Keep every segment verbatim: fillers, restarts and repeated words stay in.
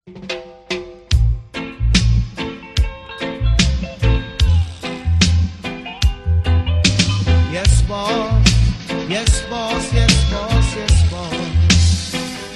Yes, boss. Yes, boss. Yes, boss. Yes, boss.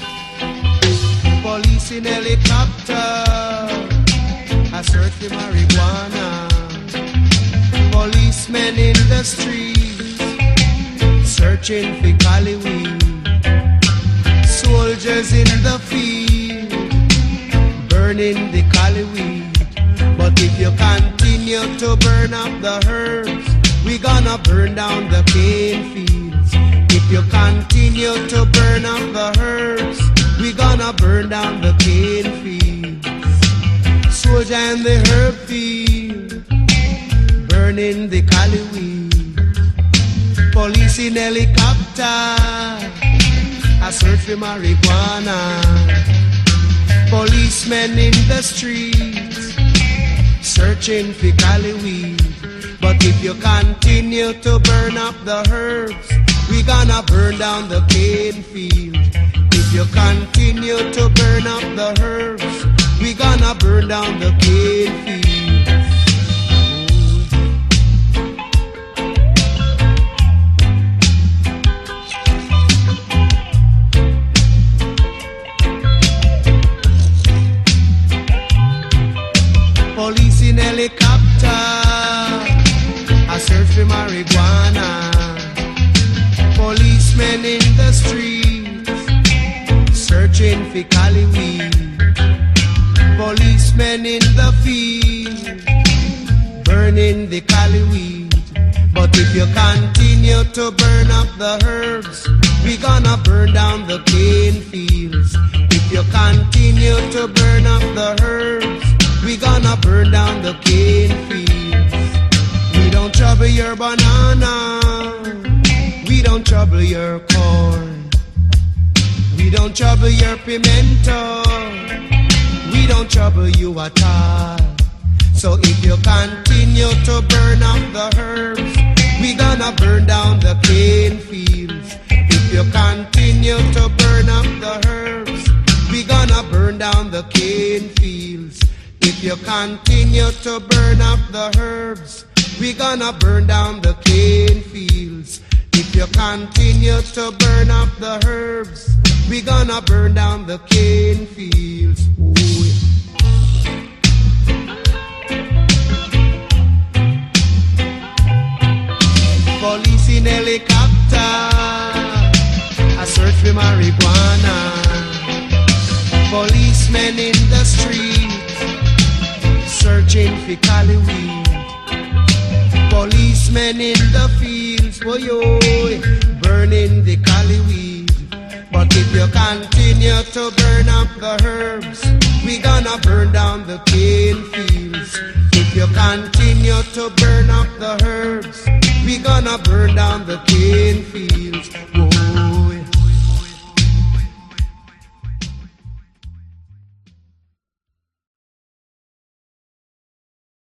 Police in helicopter, a search for marijuana. Policemen in the streets, searching for cali weed. Soldiers in the field, burning the cali weed. But if you continue to burn up the herbs, we gonna burn down the cane fields. If you continue to burn up the herbs, we gonna burn down the cane fields. Soldier in the herb field, burning the cali weed. Police in helicopter, a search for marijuana. Policemen in the streets, searching for cali weed. But if you continue to burn up the herbs, we gonna burn down the cane field. If you continue to burn up the herbs, we gonna burn down the cane field. Police in helicopter, a search for marijuana. Policemen in the streets, searching for cali weed. Policemen in the field, burning the cali weed. But if you continue to burn up the herbs, we gonna burn down the cane fields. If you continue to burn up the herbs, we gonna burn down the cane fields. We don't trouble your banana, we don't trouble your corn. We don't trouble your pimento, we don't trouble you at all. So if you continue to burn up the herbs, we gonna burn down the cane fields. If you continue to burn up the herbs, we gonna burn down the cane fields. If you continue to burn up the herbs, we gonna burn down the cane fields. If you continue to burn up the herbs, we gonna burn down the cane fields. Ooh, yeah. Police in helicopter, a search for marijuana. Policemen in the streets, searching for cali weed. Policemen in the fields, oh yo, burning the cali weed. But if you continue to burn up the herbs, we gonna burn down the cane fields. If you continue to burn up the herbs, we gonna burn down the cane fields.